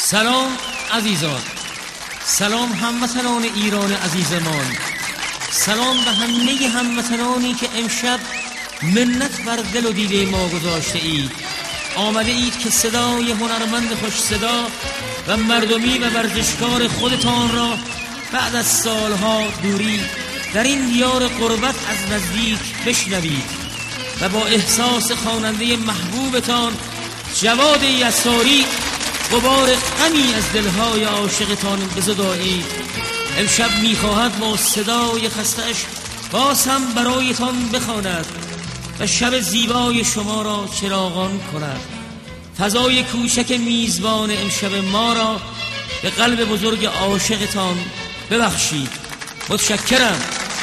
سلام عزیزان، سلام هموطنان ایران عزیزمان، سلام به همه هموطنانی که امشب منت بر دل و دیده ما گذاشته اید. آمده اید که صدای هنرمند خوش صدا و مردمی و ورزشکار خودتان را بعد از سالها دوری در این دیار غربت از نزدیک بشنوید و با احساس خواننده محبوبتان جواد یساری غبار غمی از دلهای عاشقتان بزدایید. امشب میخواهد با صدای خسته‌اش باز هم برایتان بخواند و شب زیبای شما را چراغان کند. فضای کوچک میزبان امشب ما را به قلب بزرگ عاشقتان ببخشید. متشکرم.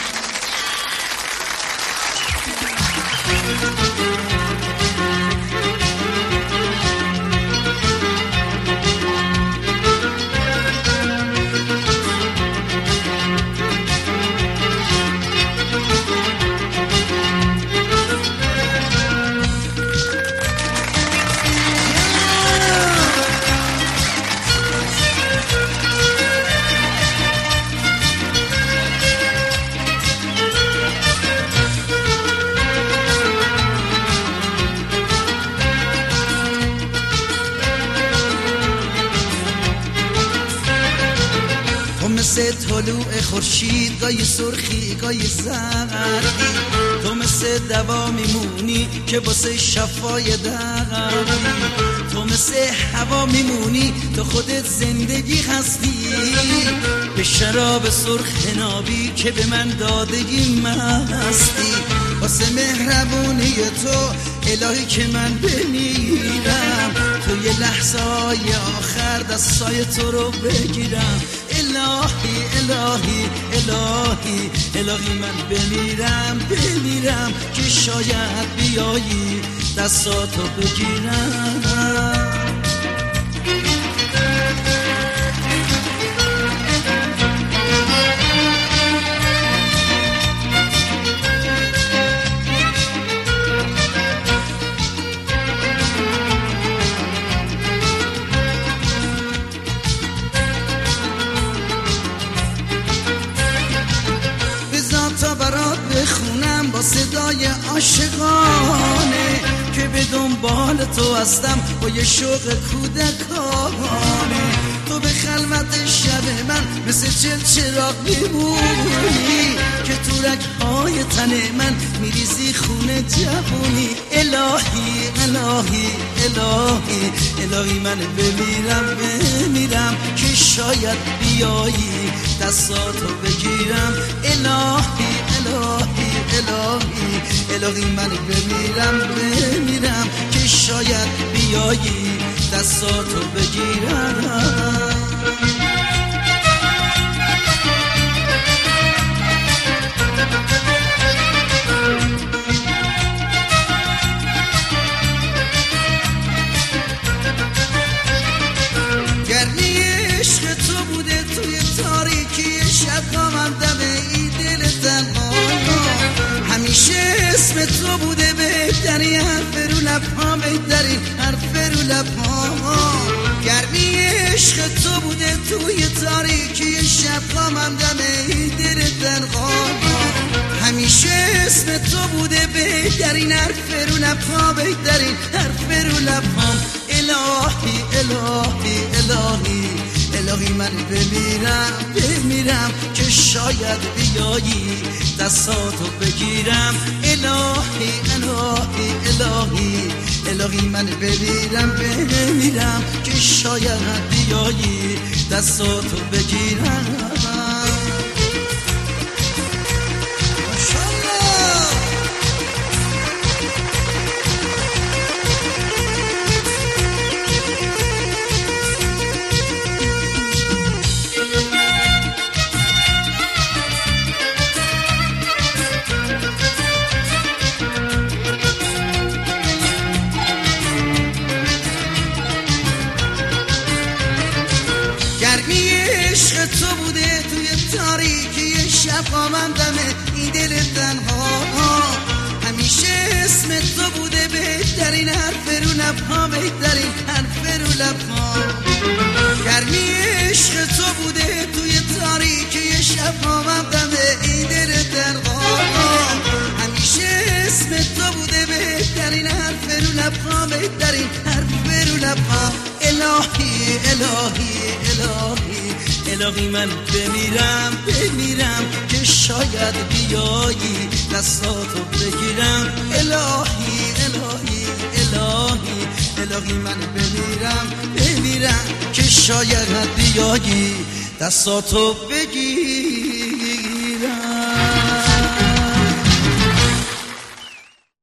مثل طلوع خورشید، گاهی سرخی گاهی زردی، تو مثل دوا میمونی که واسه شفای دردی، تو مثل هوا میمونی تو خودت زندگی هستی، به شراب سرخ نابی که به من دادگی مستی، واسه مهربونی تو الهی که من بمیرم، تو یه لحظه های آخر دستای تو رو بگیرم. الهی الهی الهی الهی من بمیرم که شاید بیایی دستاتو بگیرم. تا برات بخونم با صدای عاشقانه که به دنبال تو هستم با یه شوق کودکانه، تو به خلوت شب من مثل چراغ میمونی که تو رگ‌های تن من میریزی خونه جوونی. الهی الهی الهی الهی من بمیرم که شاید بیایی دستاتو بگیرم. الهی الهی الهی الهی من بمیرم که شاید بیایی دستاتو بگیرم. گرمی عشق تو بوده توی تاریکی شب من دمه ای دل تنها، همیشه اسم تو بوده بهترین حرف رو لب‌ها، بهترین حرف رو لب‌ها. گرمی عشق تو بوده توی تاریکی شب من دمه ای دل تنها، همیشه اسم تو بوده بهترین حرف رو لب‌ها، بهترین حرف رو لب‌ها. الهی الهی الهی الهی من بمیرم که شاید بیایی دستاتو بگیرم. الهی الهی الهی الهی من بمیرم که شاید بیایی دستاتو بگیرم. گرمی عشق تو بوده توی تاریکی شب من دمه این دل تنها، همیشه اسم تو بوده بهترین حرف رو لب‌ها، بهترین حرف رو لب‌ها. گرمی عشق تو بوده توی تاریکی شب هامم دمه این دل درغام همیشه اسم تو بوده بهترین حرف رو لبخام بهترین حرف رو لبخام الهی الهی الهی الهی من بمیرم که شاید بیایی دستاتو بگیرم الهی الهی الهی الهی من بمیرم که شاید بیایی دستاتو بگیرم